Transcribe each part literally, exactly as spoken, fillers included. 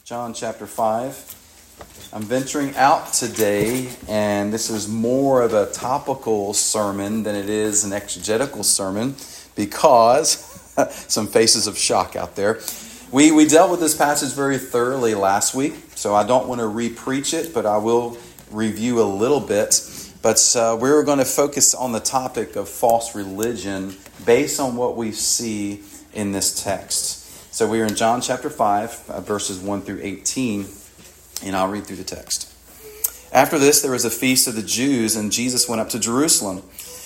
John chapter five. I'm venturing out today, and this is more of a topical sermon than it is an exegetical sermon because some faces of shock out there. We we dealt with this passage very thoroughly last week, so I don't want to re-preach it, but I will review a little bit. But uh, we're going to focus on the topic of false religion based on what we see in this text. So we are in John chapter five, uh, verses one through eighteen, and I'll read through the text. After this, there was a feast of the Jews, and Jesus went up to Jerusalem.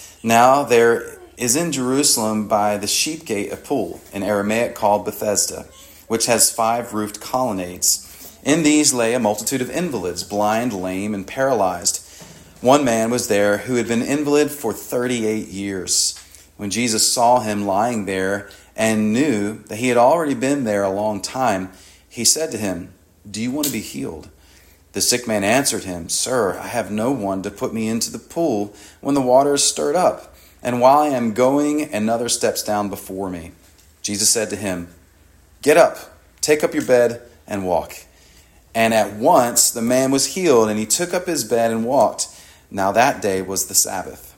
Now there is in Jerusalem by the sheep gate a pool, in Aramaic called Bethesda, which has five roofed colonnades. In these lay a multitude of invalids, blind, lame, and paralyzed. One man was there who had been invalid for thirty-eight years. When Jesus saw him lying there and knew that he had already been there a long time, he said to him, "Do you want to be healed?" The sick man answered him, "Sir, I have no one to put me into the pool when the water is stirred up, and while I am going, another steps down before me." Jesus said to him, "Get up, take up your bed, and walk." And at once the man was healed, and he took up his bed and walked. Now that day was the Sabbath.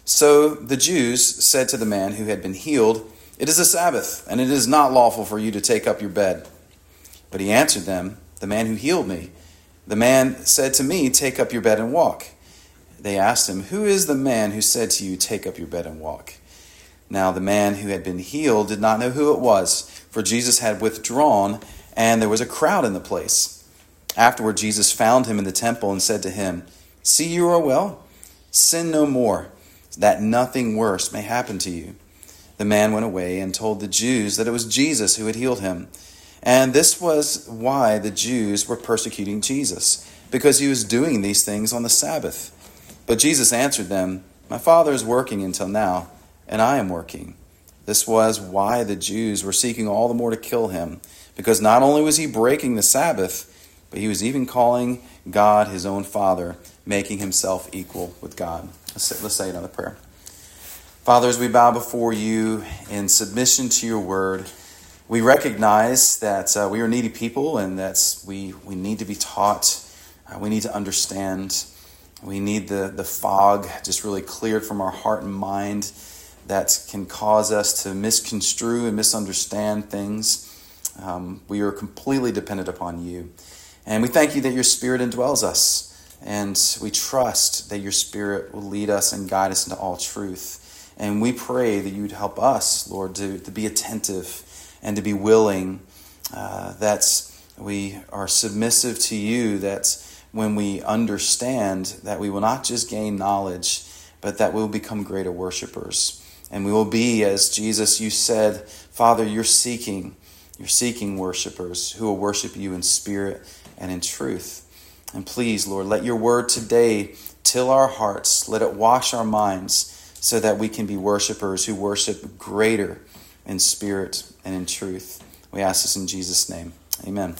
So the Jews said to the man who had been healed, "It is a Sabbath, and it is not lawful for you to take up your bed." But he answered them, "The man who healed me, the man said to me, 'Take up your bed and walk.'" They asked him, "Who is the man who said to you, 'Take up your bed and walk'?" Now the man who had been healed did not know who it was, for Jesus had withdrawn, and there was a crowd in the place. Afterward, Jesus found him in the temple and said to him, "See, you are well. Sin no more, that nothing worse may happen to you." The man went away and told the Jews that it was Jesus who had healed him. And this was why the Jews were persecuting Jesus, because he was doing these things on the Sabbath. But Jesus answered them, "My Father is working until now, and I am working." This was why the Jews were seeking all the more to kill him, because not only was he breaking the Sabbath, but he was even calling God his own Father, making himself equal with God. Let's say, let's say another prayer. Father, as we bow before you in submission to your word, we recognize that uh, we are needy people and that we, we need to be taught. Uh, we need to understand. We need the, the fog just really cleared from our heart and mind that can cause us to misconstrue and misunderstand things. Um, we are completely dependent upon you. And we thank you that your Spirit indwells us. And we trust that your Spirit will lead us and guide us into all truth. And we pray that you would help us, Lord, to, to be attentive and to be willing, uh, that we are submissive to you, that when we understand that we will not just gain knowledge, but that we will become greater worshipers. And we will be, as Jesus, you said, Father, you're seeking, you're seeking worshipers who will worship you in spirit and in truth. And please, Lord, let your word today till our hearts, let it wash our minds so that we can be worshipers who worship greater in spirit and in truth. We ask this in Jesus' name. Amen.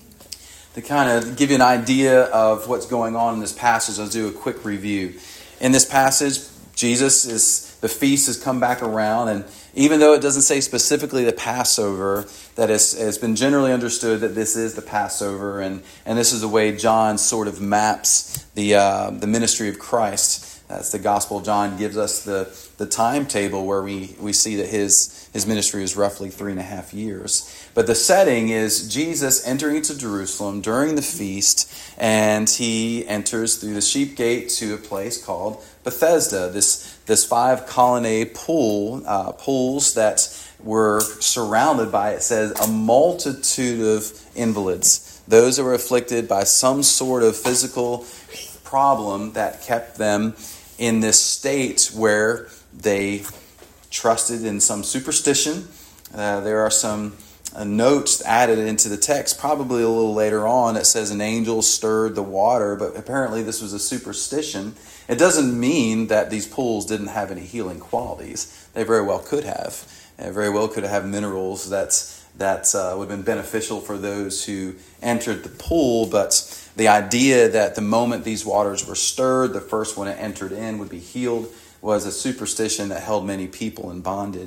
To kind of give you an idea of what's going on in this passage, I'll do a quick review. In this passage, Jesus is, the feast has come back around, and even though it doesn't say specifically the Passover, that it's, it's been generally understood that this is the Passover, and, and this is the way John sort of maps the uh, the ministry of Christ. That's the Gospel of John gives us the, the timetable where we, we see that his, his ministry is roughly three and a half years. But the setting is Jesus entering into Jerusalem during the feast, and he enters through the sheep gate to a place called Bethesda, this, this five colonnade pool, uh, pools that were surrounded by, it says, a multitude of invalids, those that were afflicted by some sort of physical problem that kept them in this state where they trusted in some superstition. Uh, there are some uh, notes added into the text, probably a little later on, that says an angel stirred the water, but apparently this was a superstition. It doesn't mean that these pools didn't have any healing qualities. They very well could have. They very well could have minerals that that uh, would have been beneficial for those who entered the pool, but the idea that the moment these waters were stirred, the first one that entered in would be healed was a superstition that held many people in bondage.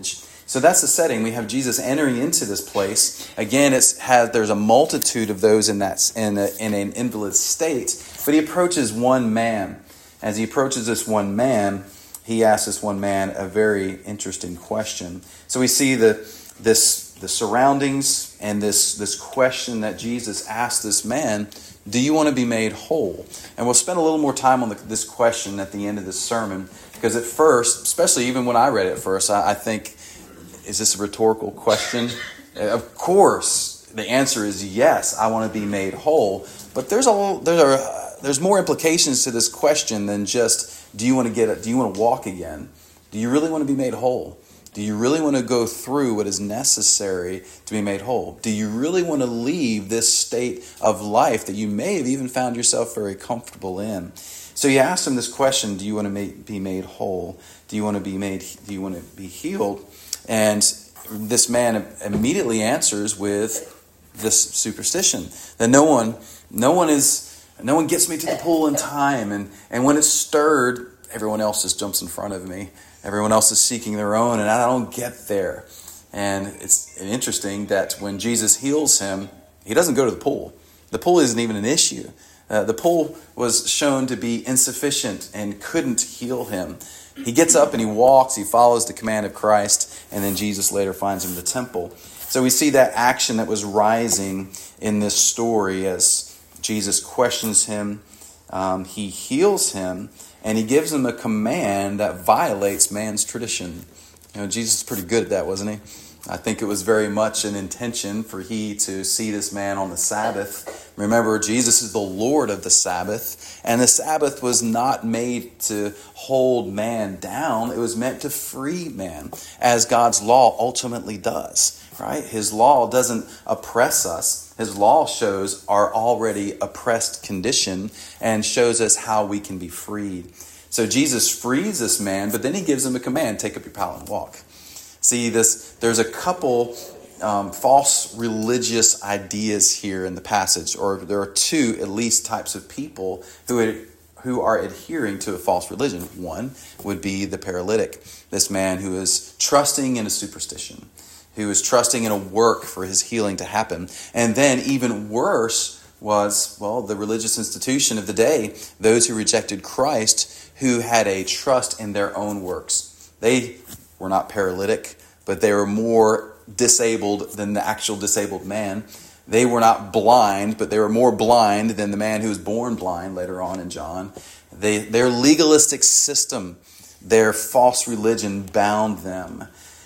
So that's the setting. We have Jesus entering into this place. Again, it's has there's a multitude of those in that in, a, in an invalid state. But he approaches one man. As he approaches this one man, he asks this one man a very interesting question. So we see the this the surroundings and this this question that Jesus asked this man. Do you want to be made whole? And we'll spend a little more time on the, this question at the end of this sermon, because at first, especially even when I read it at first, I, I think, is this a rhetorical question? Of course, the answer is yes, I want to be made whole. But there's a there are uh, there's more implications to this question than just do you want to get it? Do you want to walk again? Do you really want to be made whole? Do you really want to go through what is necessary to be made whole? Do you really want to leave this state of life that you may have even found yourself very comfortable in? So you asked him this question: do you want to make, be made whole? Do you want to be made? Do you want to be healed? And this man immediately answers with this superstition that no one, no one is, no one gets me to the pool in time, and and when it's stirred, everyone else just jumps in front of me. Everyone else is seeking their own, and I don't get there. And it's interesting that when Jesus heals him, he doesn't go to the pool. The pool isn't even an issue. Uh, the pool was shown to be insufficient and couldn't heal him. He gets up and he walks, he follows the command of Christ, and then Jesus later finds him in the temple. So we see that action that was rising in this story as Jesus questions him, um, he heals him, and he gives him a command that violates man's tradition. You know, Jesus is pretty good at that, wasn't he? I think it was very much an intention for he to see this man on the Sabbath. Remember, Jesus is the Lord of the Sabbath, and the Sabbath was not made to hold man down. It was meant to free man, as God's law ultimately does. Right? His law doesn't oppress us. His law shows our already oppressed condition and shows us how we can be freed. So Jesus frees this man, but then he gives him a command: take up your pallet and walk. See, this there's a couple um, false religious ideas here in the passage, or there are two at least types of people who are, who are adhering to a false religion. One would be the paralytic, this man who is trusting in a superstition, who is trusting in a work for his healing to happen. And then even worse was, well, the religious institution of the day, those who rejected Christ, who had a trust in their own works. They were not paralytic, but they were more disabled than the actual disabled man. They were not blind, but they were more blind than the man who was born blind later on in John. They, their legalistic system, their false religion bound them.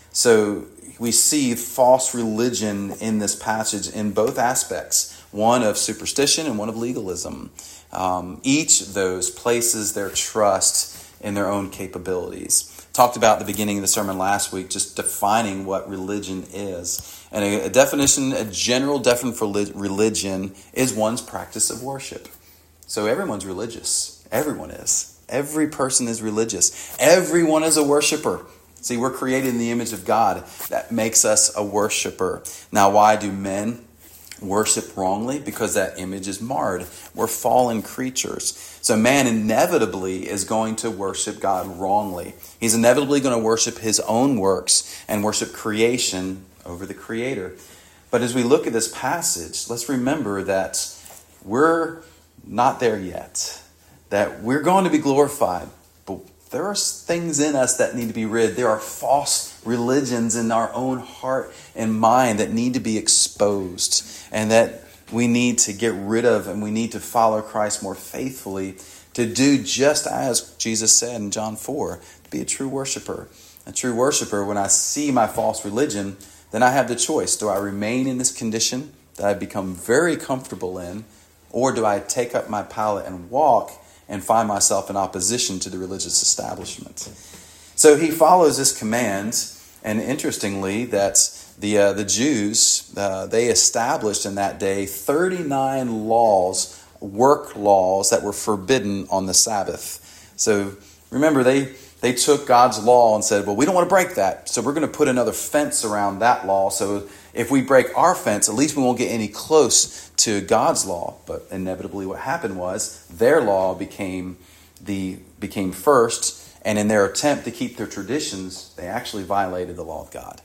So we see false religion in this passage in both aspects, one of superstition and one of legalism. Um, each of those places their trust in their own capabilities. Talked about at the beginning of the sermon last week, just defining what religion is. And a, a definition, a general definition for religion is one's practice of worship. So everyone's religious. Everyone is. Every person is religious. Everyone is a worshiper. See, we're created in the image of God. That makes us a worshiper. Now, why do men worship wrongly? Because that image is marred. We're fallen creatures. So man inevitably is going to worship God wrongly. He's inevitably going to worship his own works and worship creation over the Creator. But as we look at this passage, let's remember that we're not there yet. That we're going to be glorified. But there are things in us that need to be rid. There are false religions in our own heart and mind that need to be exposed, and that we need to get rid of, and we need to follow Christ more faithfully to do just as Jesus said in John four, to be a true worshiper. A true worshiper, when I see my false religion, then I have the choice. Do I remain in this condition that I've become very comfortable in, or do I take up my pallet and walk and find myself in opposition to the religious establishment? So he follows this command, and interestingly, that the uh, the Jews, uh, they established in that day thirty-nine laws, work laws that were forbidden on the Sabbath. So remember, they they took God's law and said, well, we don't want to break that, so we're going to put another fence around that law. So if we break our fence, at least we won't get any close to God's law. But inevitably what happened was their law became the became first, and in their attempt to keep their traditions, they actually violated the law of God.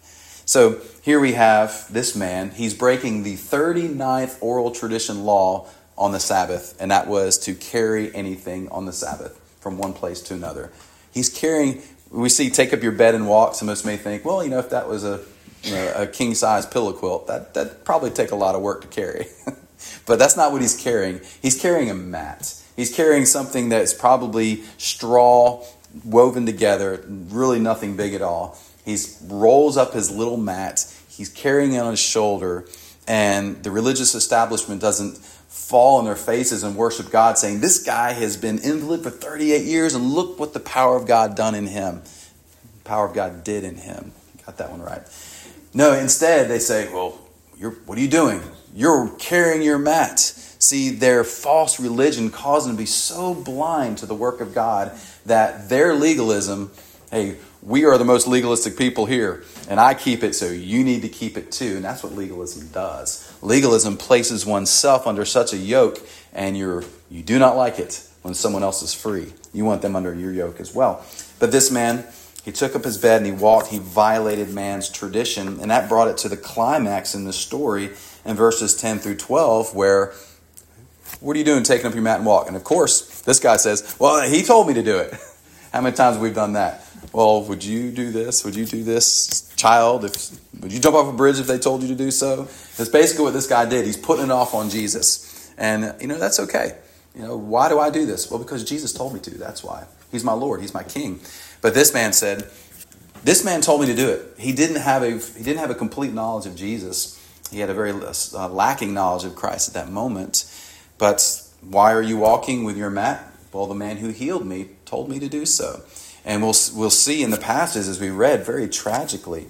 So here we have this man. He's breaking the thirty-ninth oral tradition law on the Sabbath, and that was to carry anything on the Sabbath from one place to another. He's carrying, we see, take up your bed and walk. Some of us may think, well, you know, if that was a, you know, a king-size pillow quilt, that, that'd probably take a lot of work to carry. But that's not what he's carrying. He's carrying a mat. He's carrying something that's probably straw woven together, really nothing big at all. He rolls up his little mat. He's carrying it on his shoulder, and the religious establishment doesn't fall on their faces and worship God, saying, this guy has been invalid for thirty-eight years, and look what the power of God done in him. The power of God did in him. Got that one right. No, instead they say, well, you're, what are you doing? You're carrying your mat. See, their false religion caused them to be so blind to the work of God that their legalism, hey, we are the most legalistic people here, and I keep it, so you need to keep it too. And that's what legalism does. Legalism places oneself under such a yoke, and you're you do not like it when someone else is free. You want them under your yoke as well. But this man, he took up his bed and he walked. He violated man's tradition, and that brought it to the climax in the story in verses ten through twelve, where, what are you doing taking up your mat and walk? And of course, this guy says, well, he told me to do it. How many times have we done that? Well, would you do this? Would you do this, child? If would you jump off a bridge if they told you to do so? That's basically what this guy did. He's putting it off on Jesus. And, you know, that's okay. You know, why do I do this? Well, because Jesus told me to. That's why. He's my Lord. He's my King. But this man said, this man told me to do it. He didn't have a, he didn't have a complete knowledge of Jesus. He had a very uh, lacking knowledge of Christ at that moment. But why are you walking with your mat? Well, the man who healed me told me to do so. And we'll we'll see in the passages as we read very tragically,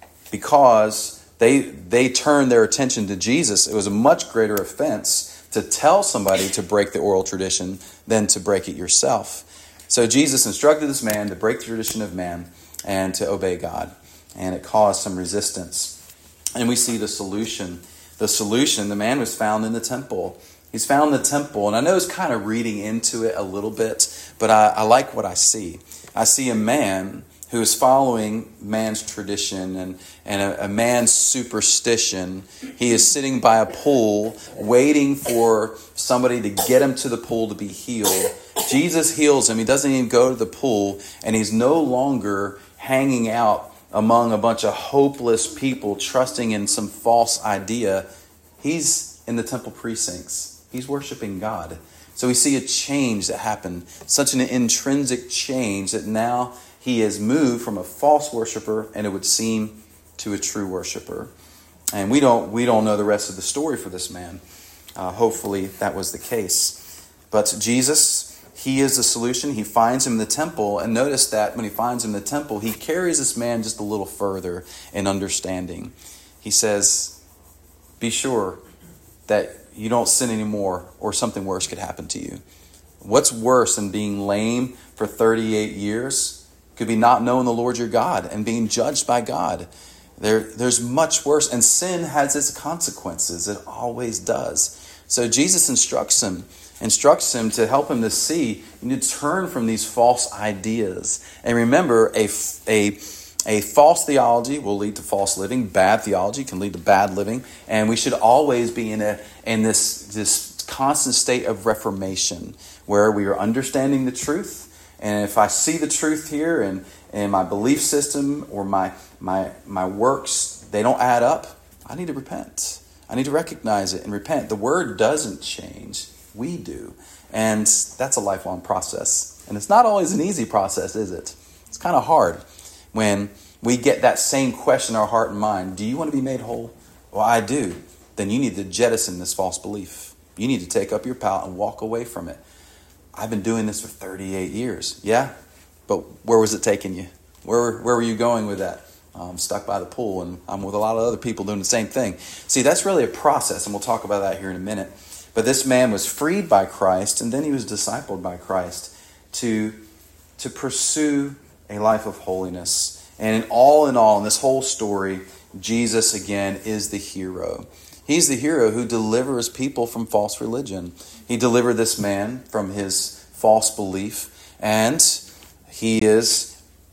because they they turned their attention to Jesus. It was a much greater offense to tell somebody to break the oral tradition than to break it yourself. So Jesus instructed this man to break the tradition of man and to obey God. And it caused some resistance. And we see the solution. The solution, the man was found in the temple. He's found in the temple. And I know it's kind of reading into it a little bit, but I, I like what I see. I see a man who is following man's tradition and, and a, a man's superstition. He is sitting by a pool waiting for somebody to get him to the pool to be healed. Jesus heals him. He doesn't even go to the pool, and he's no longer hanging out among a bunch of hopeless people trusting in some false idea. He's in the temple precincts. He's worshiping God. So we see a change that happened, such an intrinsic change that now he has moved from a false worshiper, and it would seem, to a true worshiper. And we don't we don't know the rest of the story for this man. Uh, hopefully that was the case. But Jesus, he is the solution. He finds him in the temple, and notice that when he finds him in the temple, he carries this man just a little further in understanding. He says, be sure that you don't sin anymore, or something worse could happen to you. What's worse than being lame for thirty-eight years? Could be not knowing the Lord your God and being judged by God. There, there's much worse, and sin has its consequences. It always does. So Jesus instructs him, instructs him to help him to see, you need to turn from these false ideas. And remember, a, a A false theology will lead to false living. Bad theology can lead to bad living. And we should always be in a in this, this constant state of reformation where we are understanding the truth. And if I see the truth here and, and my belief system or my, my, my works, they don't add up, I need to repent. I need to recognize it and repent. The word doesn't change. We do. And that's a lifelong process. And it's not always an easy process, is it? It's kind of hard. When we get that same question in our heart and mind, do you want to be made whole? Well, I do. Then you need to jettison this false belief. You need to take up your pallet and walk away from it. I've been doing this for thirty-eight years. Yeah, but where was it taking you? Where, where were you going with that? I'm stuck by the pool, and I'm with a lot of other people doing the same thing. See, that's really a process, and we'll talk about that here in a minute. But this man was freed by Christ, and then he was discipled by Christ to, to pursue a life of holiness. And in all in all, in this whole story, Jesus again is the hero. He's the hero who delivers people from false religion. He delivered this man from his false belief, and he is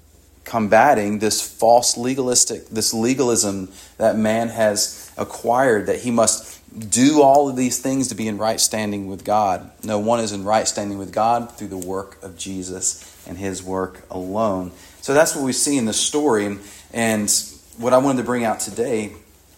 combating this false legalistic, this legalism that man has acquired, that he must do all of these things to be in right standing with God. No, one is in right standing with God through the work of Jesus and his work alone. So that's what we see in the story. And, and what I wanted to bring out today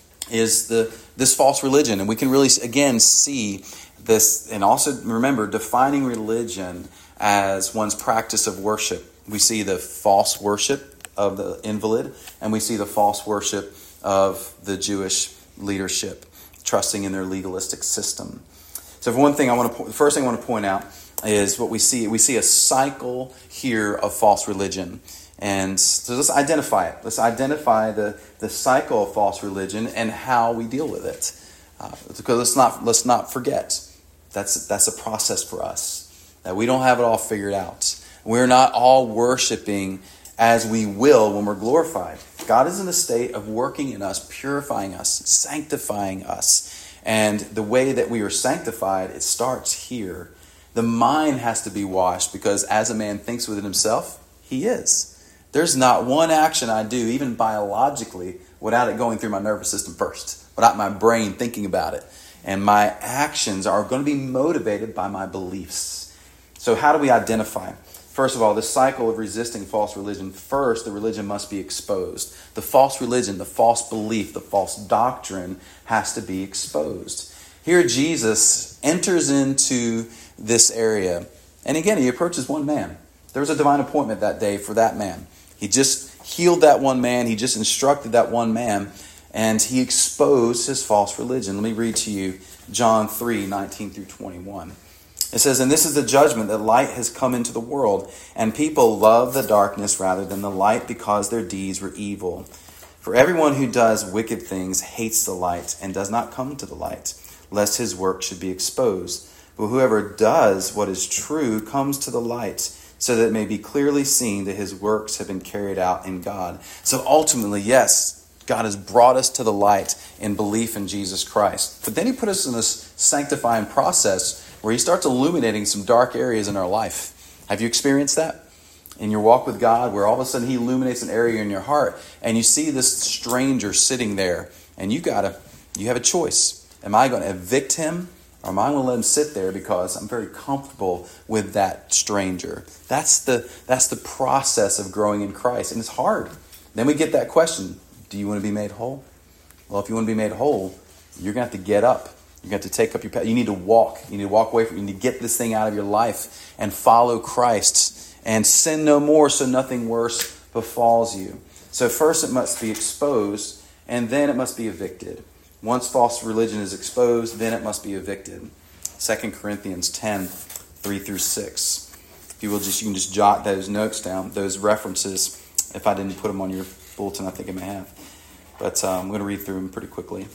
is the this false religion. And we can really, again, see this, and also remember, defining religion as one's practice of worship. We see the false worship of the invalid, and we see the false worship of the Jewish leadership, trusting in their legalistic system. So for one thing, I want to, the first thing I want to point out is what we see. We see a cycle here of false religion. And so let's identify it. Let's identify the, the cycle of false religion and how we deal with it. Uh, because let's not let's not forget, that's that's a process for us. That we don't have it all figured out. We're not all worshiping as we will when we're glorified. God is in a state of working in us, purifying us, sanctifying us. And the way that we are sanctified, it starts here. The mind has to be washed, because as a man thinks within himself, he is. There's not one action I do, even biologically, without it going through my nervous system first, without my brain thinking about it. And my actions are going to be motivated by my beliefs. So how do we identify? First of all, the cycle of resisting false religion. First, the religion must be exposed. The false religion, the false belief, the false doctrine has to be exposed. Here Jesus enters into this area. And again, he approaches one man. There was a divine appointment that day for that man. He just healed that one man. He just instructed that one man. And he exposed his false religion. Let me read to you John three, nineteen through twenty-one. It says, "And this is the judgment, that light has come into the world, and people love the darkness rather than the light, because their deeds were evil. For everyone who does wicked things hates the light, and does not come to the light, lest his work should be exposed. But whoever does what is true comes to the light, so that it may be clearly seen that his works have been carried out in God." So ultimately, yes, God has brought us to the light in belief in Jesus Christ. But then he put us in this sanctifying process where he starts illuminating some dark areas in our life. Have you experienced that? In your walk with God, where all of a sudden he illuminates an area in your heart, and you see this stranger sitting there, and you gotta, you have a choice. Am I going to evict him, or am I going to let him sit there because I'm very comfortable with that stranger? That's the that's the process of growing in Christ, and it's hard. Then we get that question: do you want to be made whole? Well, if you want to be made whole, you're going to have to get up. You're going to have to take up your path. You need to walk. You need to walk away from it. You need to get this thing out of your life and follow Christ and sin no more, so nothing worse befalls you. So first it must be exposed, and then it must be evicted. Once false religion is exposed, then it must be evicted. Second Corinthians ten, three through six. If you will, just you can just jot those notes down, those references. If I didn't put them on your bulletin, I think I may have. But um, I'm going to read through them pretty quickly.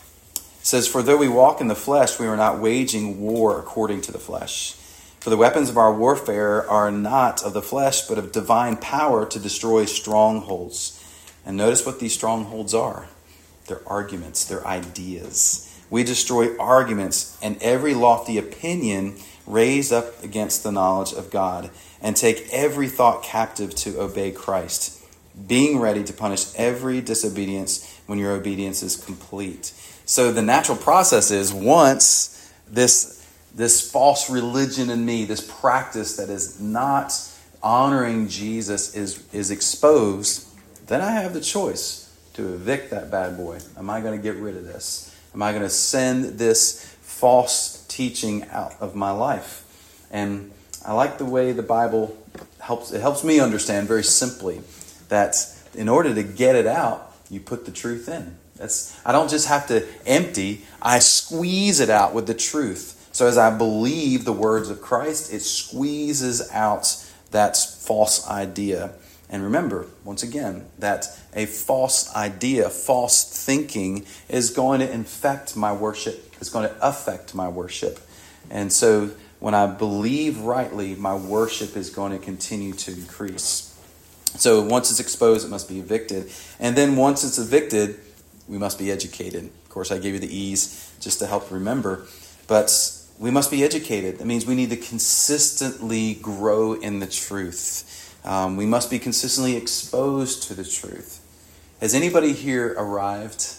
It says, "For though we walk in the flesh, we are not waging war according to the flesh. For the weapons of our warfare are not of the flesh, but of divine power to destroy strongholds." And notice what these strongholds are. They're arguments, they're ideas. We destroy arguments and every lofty opinion raised up against the knowledge of God, and take every thought captive to obey Christ, being ready to punish every disobedience when your obedience is complete. So the natural process is, once this, this false religion in me, this practice that is not honoring Jesus is, is exposed, then I have the choice to evict that bad boy. Am I going to get rid of this? Am I going to send this false teaching out of my life? And I like the way the Bible helps. It helps me understand very simply that in order to get it out, you put the truth in. That's, I don't just have to empty, I squeeze it out with the truth. So as I believe the words of Christ, it squeezes out that false idea. And remember, once again, that a false idea, false thinking is going to infect my worship. It's going to affect my worship. And so when I believe rightly, my worship is going to continue to increase. So once it's exposed, it must be evicted. And then once it's evicted, we must be educated. Of course, I gave you the E's just to help remember. But we must be educated. That means we need to consistently grow in the truth. Um, we must be consistently exposed to the truth. Has anybody here arrived?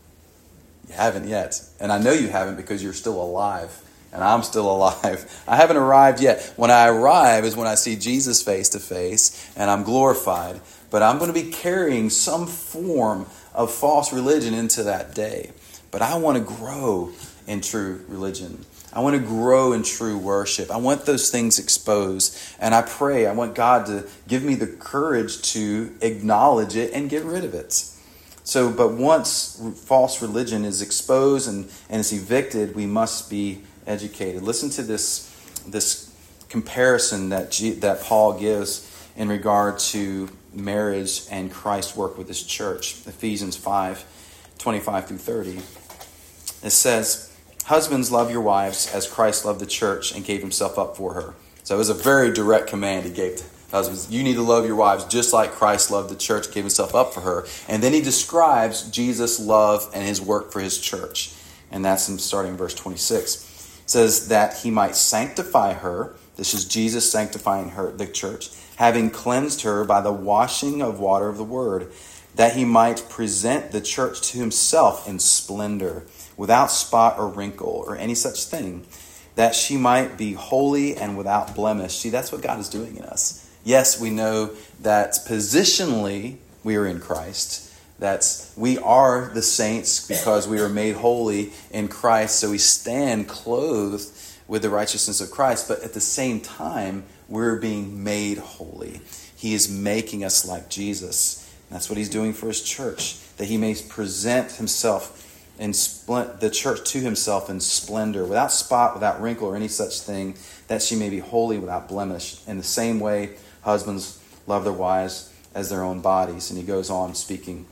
You haven't yet. And I know you haven't because you're still alive. And I'm still alive. I haven't arrived yet. When I arrive is when I see Jesus face to face and I'm glorified. But I'm going to be carrying some form of false religion into that day. But I want to grow in true religion. I want to grow in true worship. I want those things exposed. And I pray, I want God to give me the courage to acknowledge it and get rid of it. So, but once false religion is exposed and, and is evicted, we must be educated. Listen to this, this comparison that G, that Paul gives in regard to marriage and Christ's work with his church. Ephesians five, twenty-five through thirty. It says, "Husbands, love your wives as Christ loved the church and gave himself up for her." So it was a very direct command he gave to husbands. You need to love your wives just like Christ loved the church and gave himself up for her. And then he describes Jesus' love and his work for his church. And that's in starting in verse twenty-six. It says that he might sanctify her. This is Jesus sanctifying her, the church, having cleansed her by the washing of water of the word, that he might present the church to himself in splendor, without spot or wrinkle or any such thing, that she might be holy and without blemish. See, that's what God is doing in us. Yes, we know that positionally we are in Christ. That's we are the saints because we are made holy in Christ. So we stand clothed with the righteousness of Christ. But at the same time, we're being made holy. He is making us like Jesus. That's what he's doing for his church, that he may present himself and spl- the church to himself in splendor, without spot, without wrinkle, or any such thing, that she may be holy without blemish. In the same way, husbands love their wives as their own bodies. And he goes on speaking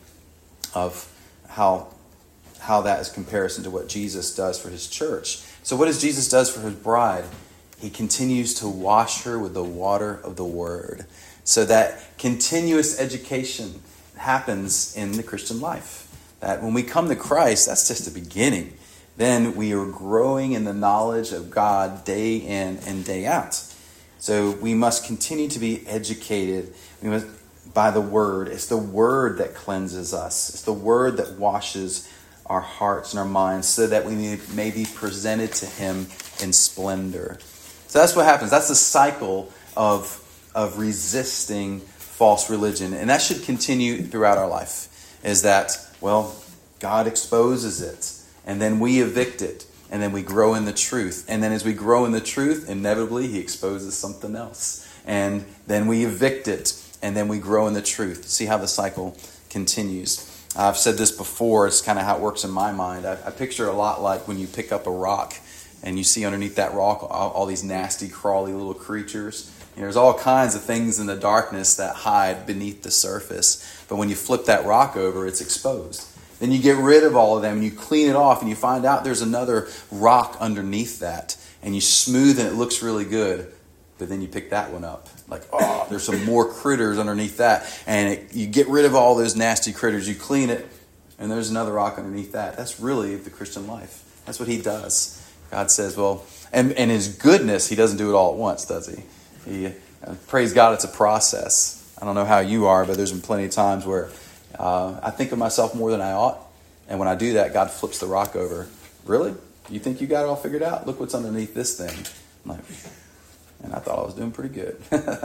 of how, how that is comparison to what Jesus does for his church. So what does Jesus does for his bride? He continues to wash her with the water of the word. So that continuous education happens in the Christian life. That when we come to Christ, that's just the beginning. Then we are growing in the knowledge of God day in and day out. So we must continue to be educated we must, by the Word. It's the Word that cleanses us. It's the Word that washes our hearts and our minds so that we may, may be presented to Him in splendor. So that's what happens. That's the cycle of, of resisting false religion. And that should continue throughout our life. Is that, well, God exposes it, and then we evict it, and then we grow in the truth. And then as we grow in the truth, inevitably he exposes something else. And then we evict it, and then we grow in the truth. See how the cycle continues. I've said this before, it's kind of how it works in my mind. I, I picture it a lot like when you pick up a rock, and you see underneath that rock all, all these nasty, crawly little creatures. You know, there's all kinds of things in the darkness that hide beneath the surface. But when you flip that rock over, it's exposed. Then you get rid of all of them, and you clean it off, and you find out there's another rock underneath that. And you smooth, and it looks really good. But then you pick that one up. Like, oh, there's some more critters underneath that. And it, you get rid of all those nasty critters. You clean it, and there's another rock underneath that. That's really the Christian life. That's what he does. God says, well, and, and his goodness, he doesn't do it all at once, does he? He, uh, praise God, it's a process. I don't know how you are, but there's been plenty of times where uh, I think of myself more than I ought. And when I do that, God flips the rock over. Really? You think you got it all figured out? Look what's underneath this thing. I'm like, and I thought I was doing pretty good.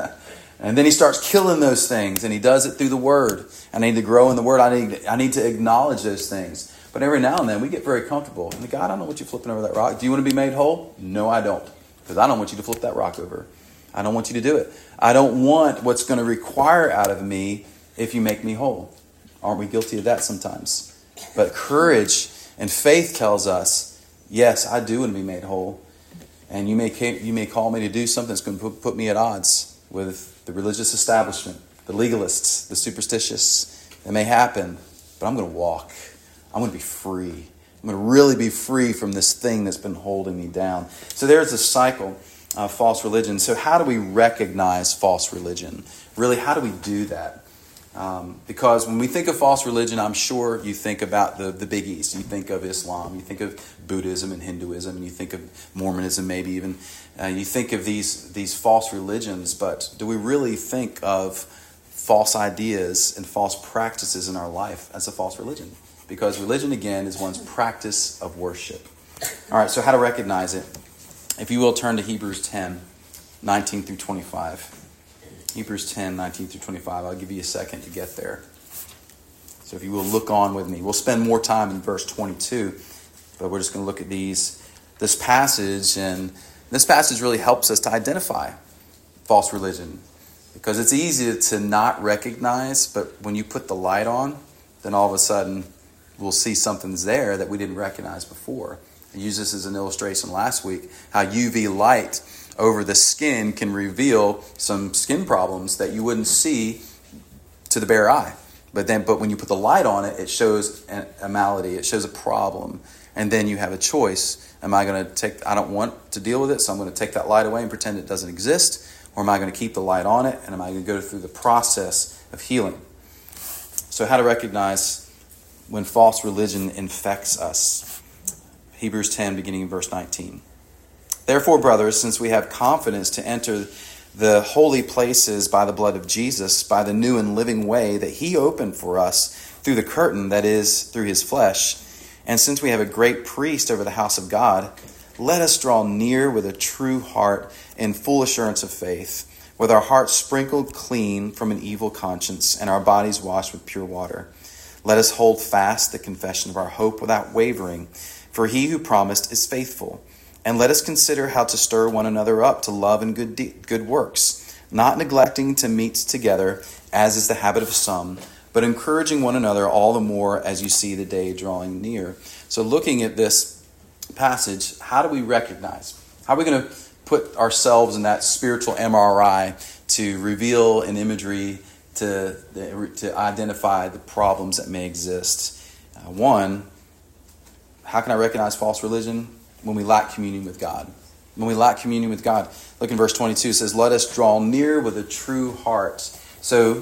And then he starts killing those things, and he does it through the Word. I need to grow in the Word. I need, I need to acknowledge those things. But every now and then we get very comfortable. And God, I don't want you flipping over that rock. Do you want to be made whole? No, I don't. Because I don't want you to flip that rock over. I don't want you to do it. I don't want what's going to require out of me if you make me whole. Aren't we guilty of that sometimes? But courage and faith tells us, yes, I do want to be made whole. And you may you may call me to do something that's going to put, put me at odds with the religious establishment, the legalists, the superstitious. It may happen, but I'm going to walk. I'm going to be free. I'm going to really be free from this thing that's been holding me down. So there's a cycle of false religion. So how do we recognize false religion? Really, how do we do that? Um, because when we think of false religion, I'm sure you think about the, the biggies. You think of Islam, you think of Buddhism and Hinduism, and you think of Mormonism maybe even. Uh, you think of these, these false religions, but do we really think of false ideas and false practices in our life as a false religion? Because religion, again, is one's practice of worship. All right, so how to recognize it? If you will, turn to Hebrews ten, nineteen through twenty-five. Hebrews ten, nineteen through twenty-five. I'll give you a second to get there. So if you will look on with me. We'll spend more time in verse twenty-two, but we're just going to look at these, this passage, and this passage really helps us to identify false religion. Because it's easy to not recognize, but when you put the light on, then all of a sudden we'll see something's there that we didn't recognize before. I used this as an illustration last week, how U V light over the skin can reveal some skin problems that you wouldn't see to the bare eye. But then, but when you put the light on it, it shows a malady, it shows a problem. And then you have a choice. Am I going to take, I don't want to deal with it, so I'm going to take that light away and pretend it doesn't exist? Or am I going to keep the light on it, and am I going to go through the process of healing? So how to recognize when false religion infects us. Hebrews ten, beginning in verse nineteen. Therefore, brothers, since we have confidence to enter the holy places by the blood of Jesus, by the new and living way that he opened for us through the curtain, that is, through his flesh, and since we have a great priest over the house of God, let us draw near with a true heart in full assurance of faith, with our hearts sprinkled clean from an evil conscience and our bodies washed with pure water. Let us hold fast the confession of our hope without wavering, for he who promised is faithful. And let us consider how to stir one another up to love and good de- good works, not neglecting to meet together, as is the habit of some, but encouraging one another all the more as you see the day drawing near. So looking at this passage, how do we recognize? How are we going to put ourselves in that spiritual M R I to reveal an imagery to, to identify the problems that may exist? Uh, one, how can I recognize false religion? When we lack communion with God. When we lack communion with God. Look in verse twenty-two. It says, let us draw near with a true heart. So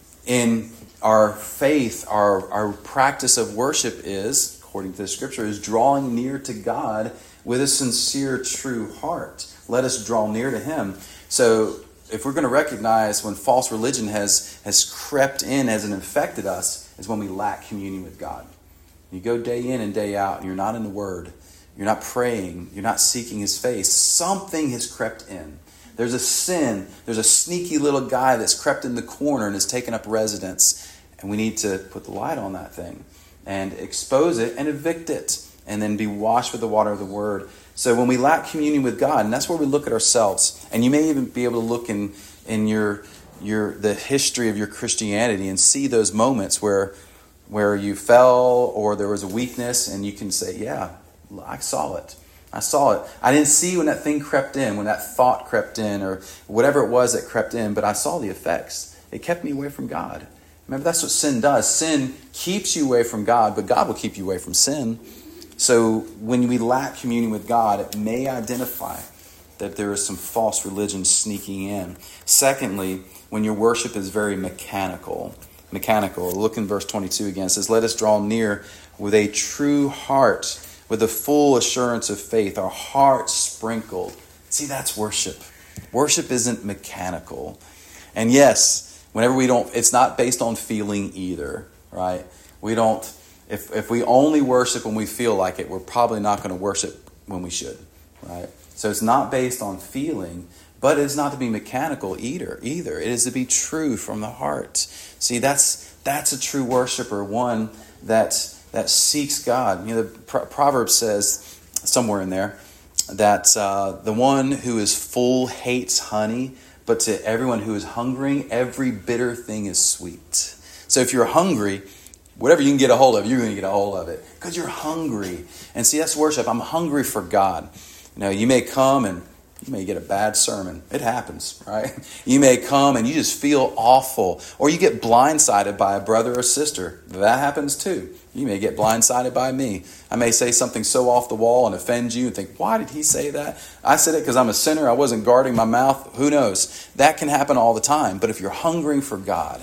in our faith, our, our practice of worship is, according to the scripture, is drawing near to God with a sincere, true heart. Let us draw near to him. So if we're going to recognize when false religion has, has crept in, has infected us, is when we lack communion with God. You go day in and day out and you're not in the Word. You're not praying. You're not seeking his face. Something has crept in. There's a sin. There's a sneaky little guy that's crept in the corner and has taken up residence. And we need to put the light on that thing and expose it and evict it and then be washed with the water of the Word. So when we lack communion with God, and that's where we look at ourselves, and you may even be able to look in, in your your the history of your Christianity and see those moments where where you fell or there was a weakness, and you can say, yeah, I saw it. I saw it. I didn't see when that thing crept in, when that thought crept in, or whatever it was that crept in, but I saw the effects. It kept me away from God. Remember, that's what sin does. Sin keeps you away from God, but God will keep you away from sin. So when we lack communion with God, it may identify that there is some false religion sneaking in. Secondly, when your worship is very mechanical. Mechanical. Look in verse twenty-two again. It says, let us draw near with a true heart, with the full assurance of faith, our hearts sprinkled. See, that's worship. Worship isn't mechanical. And yes, whenever we don't, it's not based on feeling either, right? We don't, if if we only worship when we feel like it, we're probably not going to worship when we should, right? So it's not based on feeling, but it's not to be mechanical either. Either it is to be true from the heart. See, that's that's a true worshiper, one that that seeks God. You know, the Proverbs says somewhere in there that uh, the one who is full hates honey, but to everyone who is hungering, every bitter thing is sweet. So if you're hungry, whatever you can get a hold of, you're going to get a hold of it because you're hungry. And see, that's worship. I'm hungry for God. You know, you may come and you may get a bad sermon. It happens, right? You may come and you just feel awful. Or you get blindsided by a brother or sister. That happens too. You may get blindsided by me. I may say something so off the wall and offend you and think, why did he say that? I said it because I'm a sinner. I wasn't guarding my mouth. Who knows? That can happen all the time. But if you're hungering for God,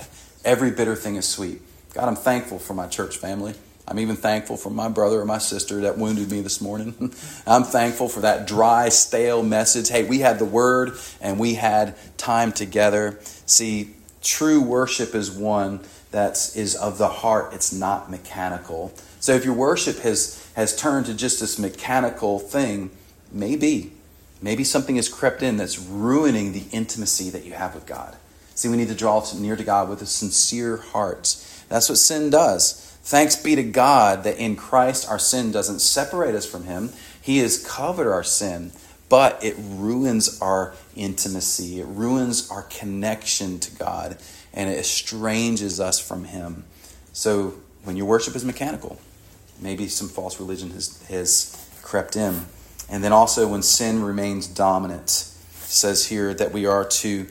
Every bitter thing is sweet. God, I'm thankful for my church family. I'm even thankful for my brother or my sister that wounded me this morning. I'm thankful for that dry, stale message. Hey, we had the word and we had time together. See, true worship is one that is of the heart. It's not mechanical. So if your worship has, has turned to just this mechanical thing, maybe, maybe something has crept in that's ruining the intimacy that you have with God. See, we need to draw near to God with a sincere heart. That's what sin does. Thanks be to God that in Christ our sin doesn't separate us from him. He has covered our sin, but it ruins our intimacy. It ruins our connection to God, and it estranges us from him. So when your worship is mechanical, maybe some false religion has, has crept in. And then also when sin remains dominant, it says here that we are to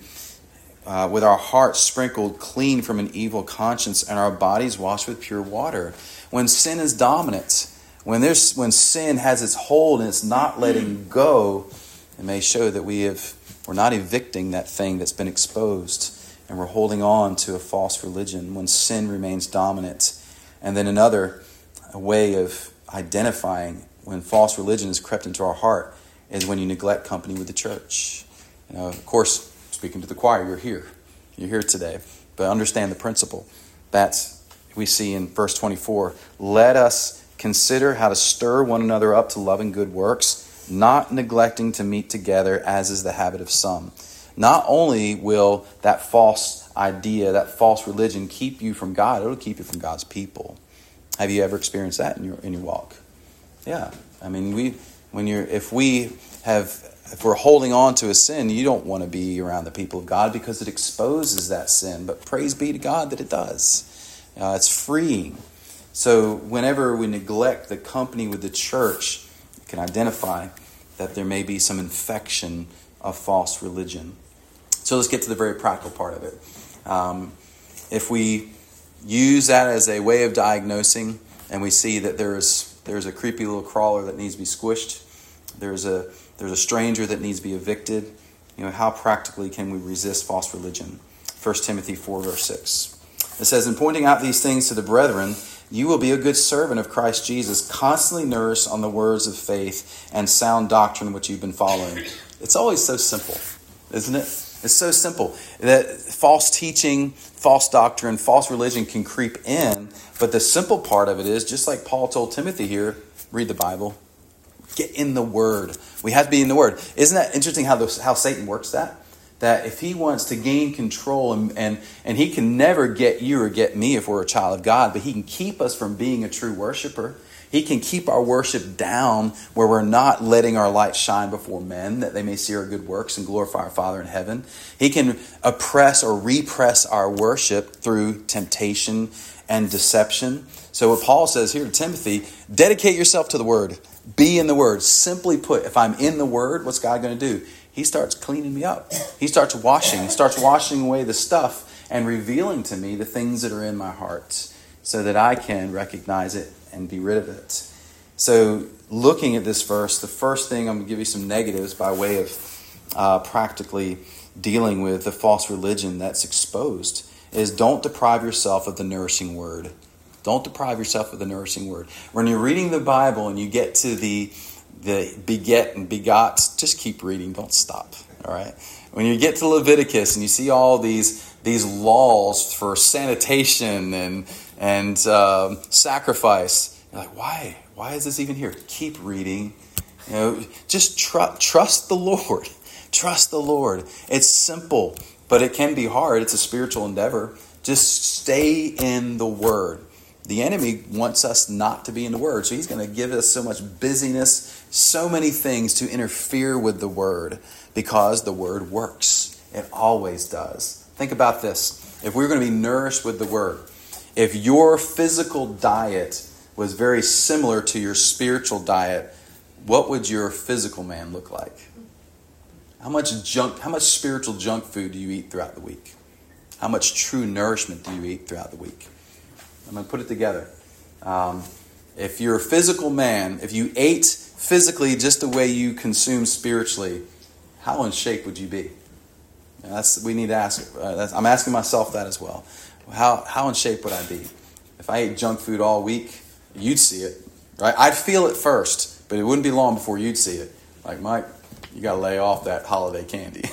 Uh, with our hearts sprinkled clean from an evil conscience and our bodies washed with pure water. When sin is dominant, when there's when sin has its hold and it's not letting go, it may show that we have we're not evicting that thing that's been exposed, and we're holding on to a false religion when sin remains dominant. And then another way of identifying when false religion has crept into our heart is when you neglect company with the church. You know, of course, speaking to the choir, you're here. You're here today. But understand the principle. That's we see in verse twenty-four. Let us consider how to stir one another up to love and good works, not neglecting to meet together, as is the habit of some. Not only will that false idea, that false religion keep you from God, it'll keep you from God's people. Have you ever experienced that in your in your walk? Yeah. I mean, we when you're if we have If we're holding on to a sin, you don't want to be around the people of God because it exposes that sin. But praise be to God that it does. Uh, it's freeing. So whenever we neglect the company with the church, you can identify that there may be some infection of false religion. So let's get to the very practical part of it. Um, if we use that as a way of diagnosing, and we see that there's there's a creepy little crawler that needs to be squished, there's a There's a stranger that needs to be evicted. You know, how practically can we resist false religion? First Timothy four, verse six. It says, in pointing out these things to the brethren, you will be a good servant of Christ Jesus, constantly nourished on the words of faith and sound doctrine which you've been following. It's always so simple, isn't it? It's so simple that false teaching, false doctrine, false religion can creep in. But the simple part of it is, just like Paul told Timothy here, read the Bible. Get in the Word. We have to be in the Word. Isn't that interesting how the, how Satan works that? That if he wants to gain control, and, and, and he can never get you or get me if we're a child of God, but he can keep us from being a true worshiper. He can keep our worship down where we're not letting our light shine before men, that they may see our good works and glorify our Father in heaven. He can oppress or repress our worship through temptation and deception. So what Paul says here to Timothy, dedicate yourself to the Word. Be in the Word. Simply put, if I'm in the Word, what's God going to do? He starts cleaning me up. He starts washing. He starts washing away the stuff and revealing to me the things that are in my heart so that I can recognize it and be rid of it. So looking at this verse, the first thing, I'm going to give you some negatives by way of uh, practically dealing with the false religion that's exposed, is don't deprive yourself of the nourishing Word. Don't deprive yourself of the nourishing Word. When you're reading the Bible and you get to the the beget and begots, just keep reading. Don't stop. All right. When you get to Leviticus and you see all these these laws for sanitation and and um, sacrifice, you're like, why? Why is this even here? Keep reading. You know, just tr- trust the Lord. Trust the Lord. It's simple, but it can be hard. It's a spiritual endeavor. Just stay in the Word. The enemy wants us not to be in the Word, so he's going to give us so much busyness, so many things to interfere with the Word, because the Word works. It always does. Think about this. If we were going to be nourished with the Word, if your physical diet was very similar to your spiritual diet, what would your physical man look like? How much junk, how much spiritual junk food do you eat throughout the week? How much true nourishment do you eat throughout the week? I'm going to put it together. Um, if you're a physical man, if you ate physically just the way you consume spiritually, how in shape would you be? That's we need to ask. Uh, that's, I'm asking myself that as well. how, how in shape would I be? If I ate junk food all week, you'd see it, right? I'd feel it first, but it wouldn't be long before you'd see it. Like, Mike, you got to lay off that holiday candy.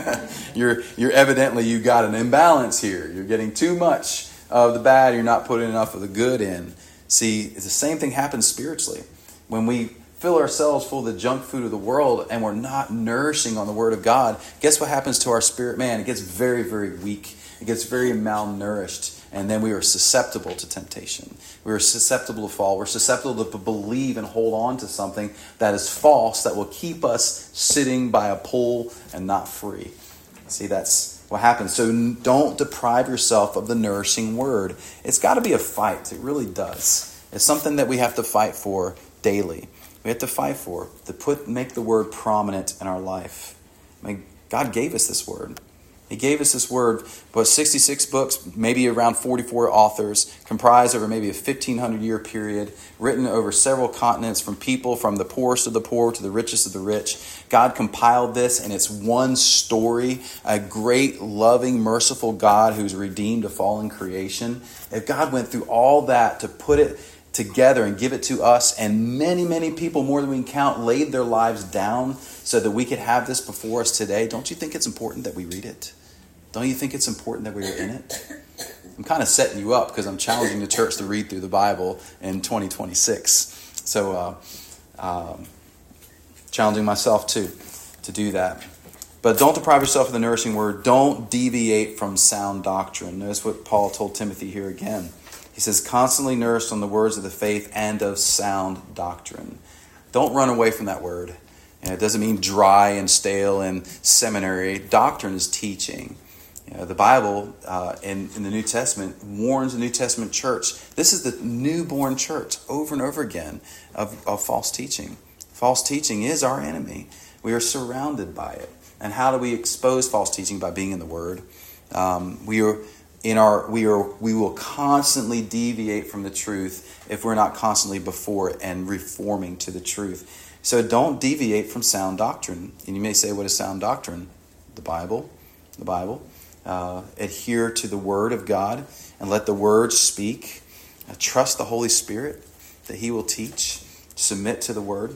you're you're evidently, you got an imbalance here. You're getting too much of the bad. You're not putting enough of the good in. See, the same thing happens spiritually. When we fill ourselves full of the junk food of the world and we're not nourishing on the Word of God, guess what happens to our spirit man? It gets very, very weak. It gets very malnourished. And then we are susceptible to temptation. We are susceptible to fall. We're susceptible to believe and hold on to something that is false, that will keep us sitting by a pole and not free. See, that's what happens. So don't deprive yourself of the nourishing word. It's got to be a fight. It really does. It's something that we have to fight for daily. We have to fight for, to put, make the word prominent in our life. I mean, God gave us this word. He gave us this word, but sixty-six books, maybe around forty-four authors, comprised over maybe a fifteen hundred year period, written over several continents, from people from the poorest of the poor to the richest of the rich. God compiled this, and it's one story, a great, loving, merciful God who's redeemed a fallen creation. If God went through all that to put it together and give it to us, and many, many people, more than we can count, laid their lives down so that we could have this before us today, don't you think it's important that we read it? Don't you think it's important that we're in it? I'm kind of setting you up because I'm challenging the church to read through the Bible in twenty twenty-six. So, uh, um, challenging myself too to do that. But don't deprive yourself of the nourishing word. Don't deviate from sound doctrine. Notice what Paul told Timothy here again. He says, constantly nourished on the words of the faith and of sound doctrine. Don't run away from that word. You know, it doesn't mean dry and stale and seminary. Doctrine is teaching. You know, the Bible uh, in, in the New Testament warns the New Testament church. This is the newborn church over and over again of, of false teaching. False teaching is our enemy. We are surrounded by it. And how do we expose false teaching? By being in the Word. Um, we are in our we are we will constantly deviate from the truth if we're not constantly before it and reforming to the truth. So don't deviate from sound doctrine. And you may say, what is sound doctrine? The Bible. The Bible. Uh, adhere to the Word of God and let the Word speak. Uh, trust the Holy Spirit that He will teach. Submit to the Word.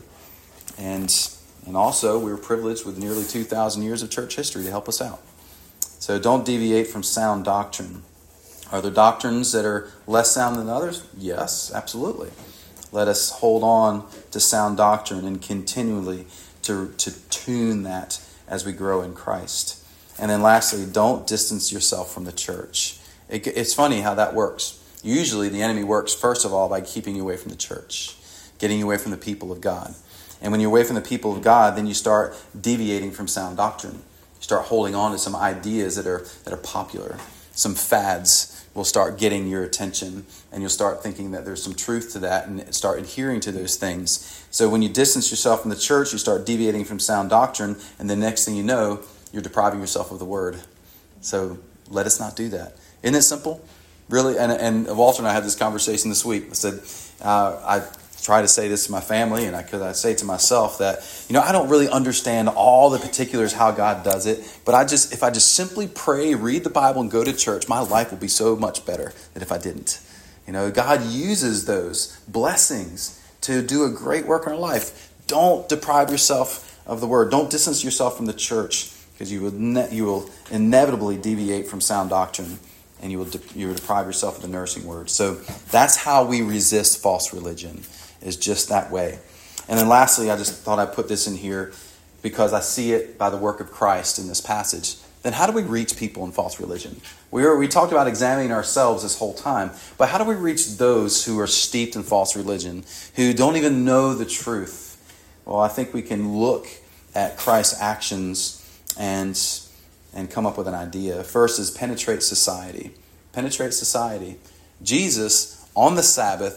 And, and also, we were privileged with nearly two thousand years of church history to help us out. So don't deviate from sound doctrine. Are there doctrines that are less sound than others? Yes, absolutely. Let us hold on to sound doctrine and continually to, to tune that as we grow in Christ. And then lastly, don't distance yourself from the church. It, it's funny how that works. Usually the enemy works, first of all, by keeping you away from the church, getting you away from the people of God. And when you're away from the people of God, then you start deviating from sound doctrine. You start holding on to some ideas that are that are popular. Some fads will start getting your attention, and you'll start thinking that there's some truth to that and start adhering to those things. So when you distance yourself from the church, you start deviating from sound doctrine, and the next thing you know, you're depriving yourself of the Word. So let us not do that. Isn't it simple? Really? And, and Walter and I had this conversation this week. I said, uh, I try to say this to my family, and I could I say it to myself that, you know, I don't really understand all the particulars how God does it, but I just, if I just simply pray, read the Bible, and go to church, my life will be so much better than if I didn't. You know, God uses those blessings to do a great work in our life. Don't deprive yourself of the Word. Don't distance yourself from the church, because you will ne- you will inevitably deviate from sound doctrine, and you will de- you will deprive yourself of the nourishing Word. So that's how we resist false religion, is just that way. And then lastly, I just thought I'd put this in here because I see it by the work of Christ in this passage. Then how do we reach people in false religion? We were, we talked about examining ourselves this whole time, but how do we reach those who are steeped in false religion, who don't even know the truth? Well, I think we can look at Christ's actions and and come up with an idea. First is penetrate society. Penetrate society. Jesus, on the Sabbath,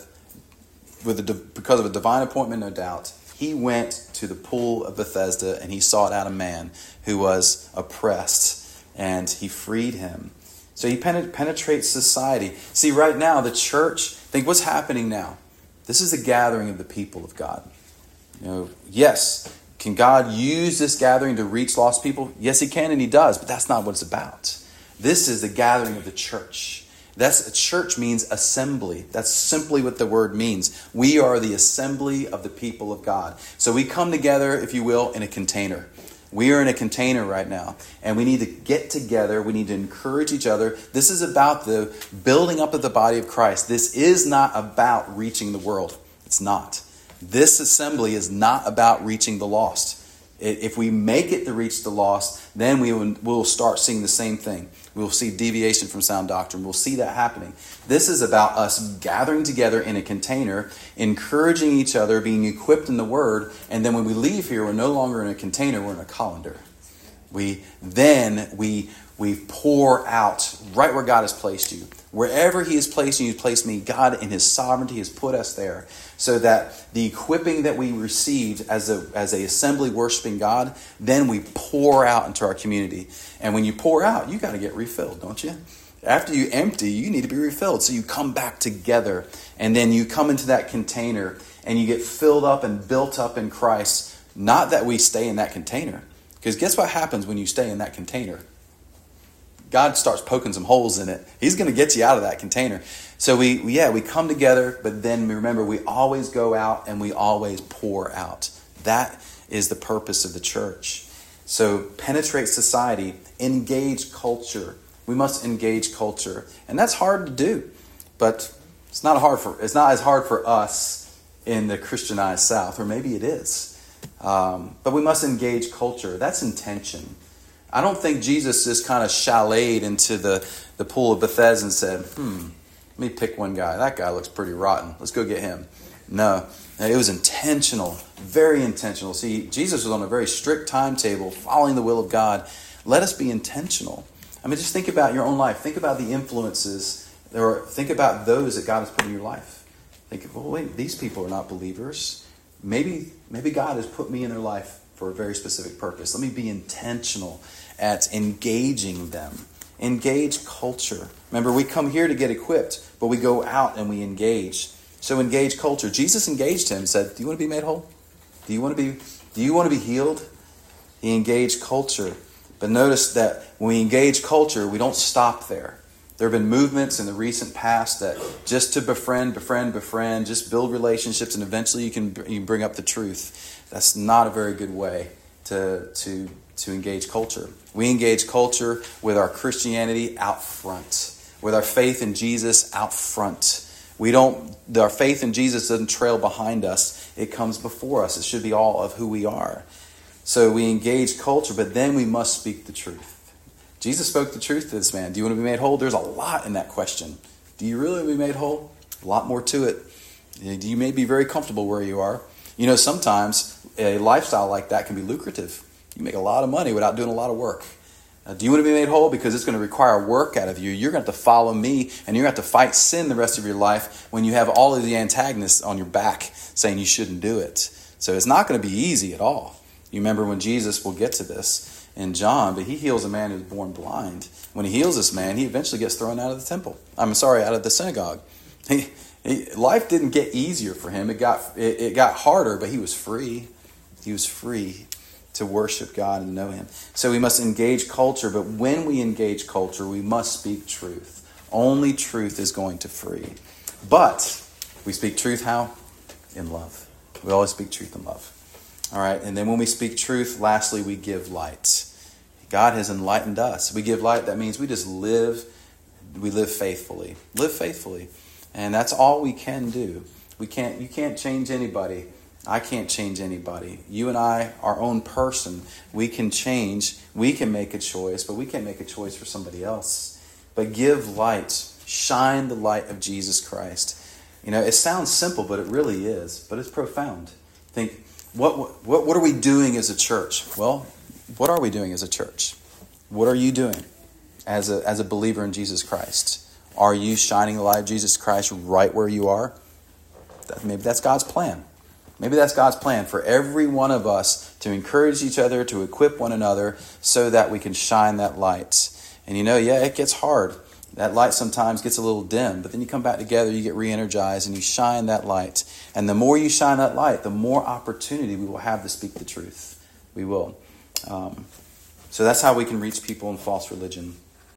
with a, because of a divine appointment, no doubt, he went to the pool of Bethesda and he sought out a man who was oppressed, and he freed him. So he penetrates society. See, right now, the church, think what's happening now. This is the gathering of the people of God. You know, yes, can God use this gathering to reach lost people? Yes, he can, and he does, but that's not what it's about. This is the gathering of the church. That's church means assembly. That's simply what the word means. We are the assembly of the people of God. So we come together, if you will, in a container. We are in a container right now, and we need to get together. We need to encourage each other. This is about the building up of the body of Christ. This is not about reaching the world. It's not. This assembly is not about reaching the lost. If we make it to reach the lost, then we will start seeing the same thing. We will see deviation from sound doctrine. We'll see that happening. This is about us gathering together in a container, encouraging each other, being equipped in the Word, and then when we leave here, we're no longer in a container, we're in a colander. We then we we pour out right where God has placed you. Wherever He has placed you, He's placed me. God in His sovereignty has put us there so that the equipping that we received as a as a assembly worshiping God, then we pour out into our community. And when you pour out, you got to get refilled, don't you? After you empty, you need to be refilled. So you come back together, and then you come into that container and you get filled up and built up in Christ. Not that we stay in that container. Because guess what happens when you stay in that container? God starts poking some holes in it. He's going to get you out of that container. So we, yeah, we come together, but then remember, we always go out and we always pour out. That is the purpose of the church. So penetrate society, engage culture. We must engage culture. And that's hard to do, but it's not hard for, it's not as hard for us in the Christianized South, or maybe it is. Um, but we must engage culture. That's intention. I don't think Jesus just kind of chaletted into the, the pool of Bethesda and said, hmm, let me pick one guy. That guy looks pretty rotten. Let's go get him. No, it was intentional, very intentional. See, Jesus was on a very strict timetable, following the will of God. Let us be intentional. I mean, just think about your own life. Think about the influences, or think about those that God has put in your life. Think, well, wait, these people are not believers. Maybe, maybe God has put me in their life for a very specific purpose. Let me be intentional at engaging them. Engage culture. Remember, we come here to get equipped, but we go out and we engage. So engage culture. Jesus engaged him and said, do you want to be made whole? Do you want to be, do you want to be healed? He engaged culture. But notice that when we engage culture, we don't stop there. There have been movements in the recent past that just to befriend, befriend, befriend, just build relationships, and eventually you can, you can bring up the truth. That's not a very good way to, to, to engage culture. We engage culture with our Christianity out front, with our faith in Jesus out front. We don't, our faith in Jesus doesn't trail behind us. It comes before us. It should be all of who we are. So we engage culture, but then we must speak the truth. Jesus spoke the truth to this man. Do you want to be made whole? There's a lot in that question. Do you really want to be made whole? A lot more to it. You may be very comfortable where you are. You know, sometimes a lifestyle like that can be lucrative. You make a lot of money without doing a lot of work. Uh, do you want to be made whole? Because it's going to require work out of you. You're going to have to follow me, and you're going to have to fight sin the rest of your life when you have all of the antagonists on your back saying you shouldn't do it. So it's not going to be easy at all. You remember when Jesus, we'll get to this in John, but he heals a man who's born blind. When he heals this man, he eventually gets thrown out of the temple. I'm sorry, out of the synagogue. He, he, life didn't get easier for him. It got it, it got harder, but he was free. He was free to worship God and know him. So we must engage culture, but when we engage culture, we must speak truth. Only truth is going to free. But we speak truth how? In love. We always speak truth in love. All right, and then when we speak truth, lastly, we give light. God has enlightened us. We give light. That means we just live, we live faithfully. Live faithfully. And that's all we can do. We can't, you can't change anybody. I can't change anybody. You and I, our own person, we can change. We can make a choice, but we can't make a choice for somebody else. But give light. Shine the light of Jesus Christ. You know, it sounds simple, but it really is. But it's profound. Think, what what what are we doing as a church? Well, what are we doing as a church? What are you doing as a as a believer in Jesus Christ? Are you shining the light of Jesus Christ right where you are? That, maybe that's God's plan. Maybe that's God's plan for every one of us to encourage each other, to equip one another so that we can shine that light. And you know, yeah, it gets hard. That light sometimes gets a little dim, but then you come back together, you get re-energized, and you shine that light. And the more you shine that light, the more opportunity we will have to speak the truth. We will. Um, so that's how we can reach people in false religion.